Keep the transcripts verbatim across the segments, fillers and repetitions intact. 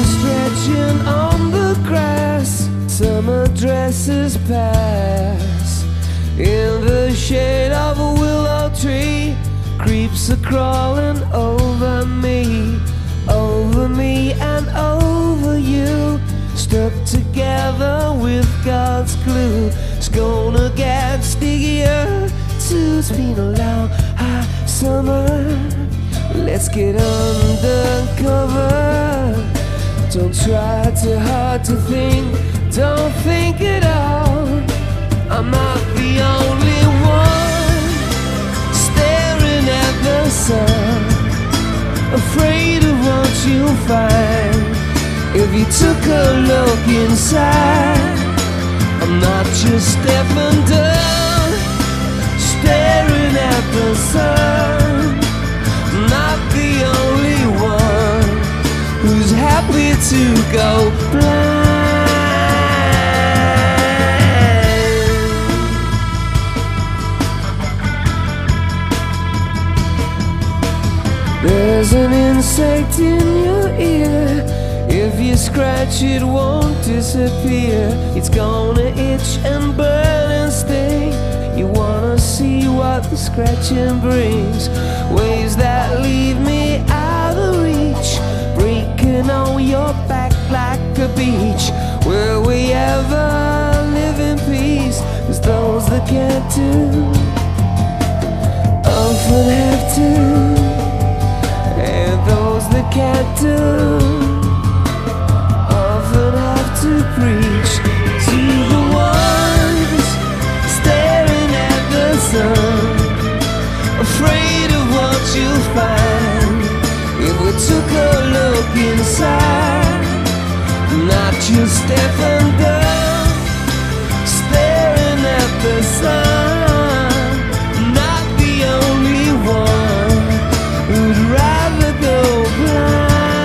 stretching on the grass, summer dresses pass. In the shade of a willow tree, creeps are crawling over me, over me and over you. Stuck together with God's glue. It's gonna get stickier too. It's been a long hot summer. Let's get undercover. Don't try too hard to think, don't think at all. I'm not the only one staring at the sun, afraid of what you'll find if you took a look inside. I'm not just deaf and dumb, staring at the sun. Not the only one who's happy to go blind. There's an insect in your ear. If you scratch it won't disappear. It's gonna itch and burn and sting. You wanna see what the scratching brings, waves that leave me out of reach, breaking on your back like a beach. Will we ever live in peace? 'Cause those that can't do often have to, and those that can't do often have to preach to the ones staring at the sun, afraid of what you'll find if we took a look inside. Not just deaf and dumb, staring at the sun. Not the only one who'd rather go blind.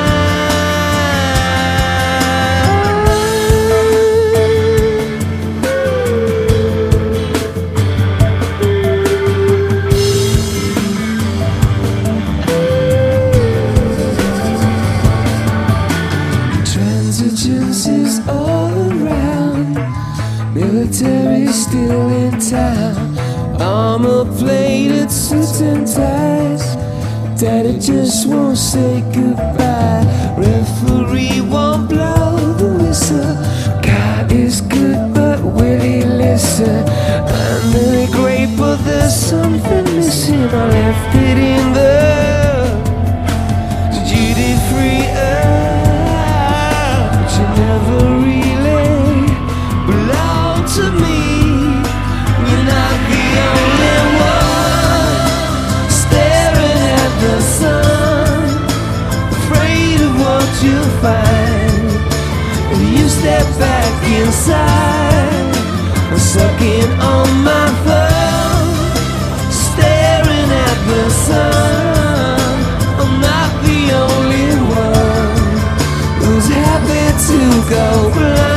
Transigencies all around, military still in town, armor plated suits and ties. Daddy just won't say goodbye. Referee won't blow the whistle. God is good, but will he listen? Under the great, but there's something missing. I left it in the duty-free earth, but you never really belong to me. You're not the only one staring at the sun, afraid of what you'll find if you step back inside. I'm sucking on my thumb, staring at the sun. I'm not the only one who's happy to go blind.